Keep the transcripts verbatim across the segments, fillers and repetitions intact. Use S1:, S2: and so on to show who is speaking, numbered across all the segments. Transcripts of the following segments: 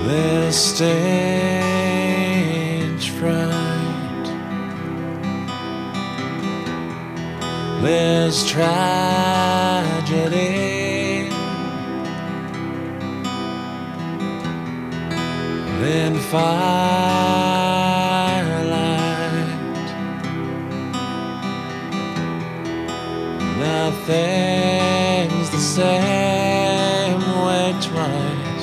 S1: This stage fright, this tragedy, then firelight, nothing's the same way twice.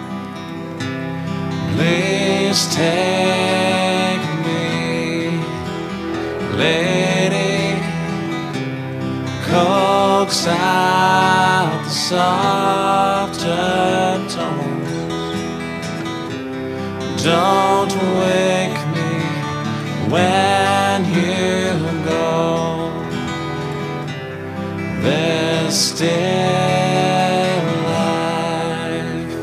S1: Please take me, lady, coax out the softer tones. Don't wake me when you go. There's still life.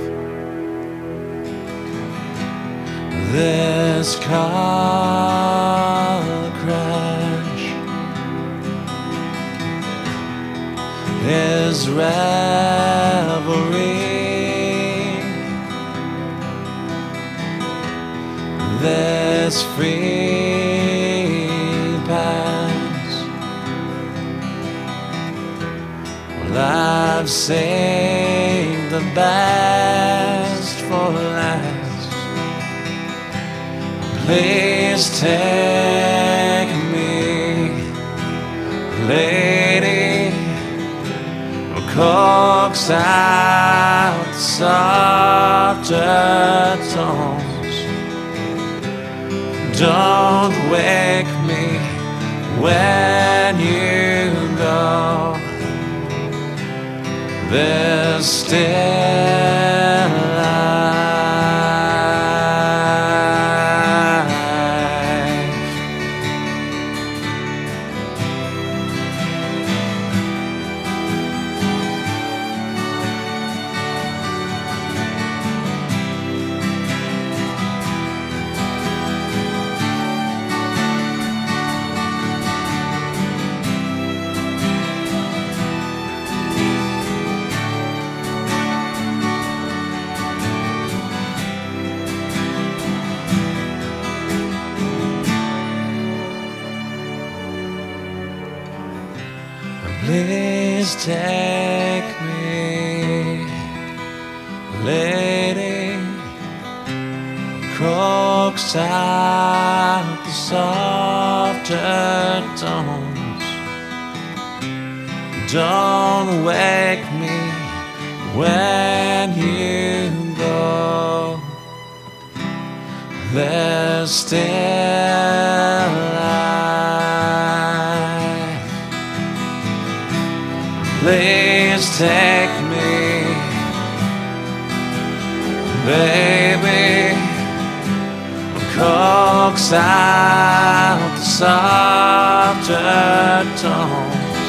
S1: This car crash is revelry. This free pass, well, I've saved the best for last. Please take me, lady, coax out the softer tones. Don't wake me when you go. There's still life. Please take me, lady, coax out the softer tones. Don't wake me when you go. There's still life. Please take me, baby, coax out the softer tones.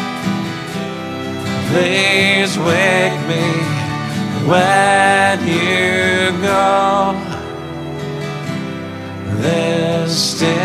S1: Please wake me when you go. There's still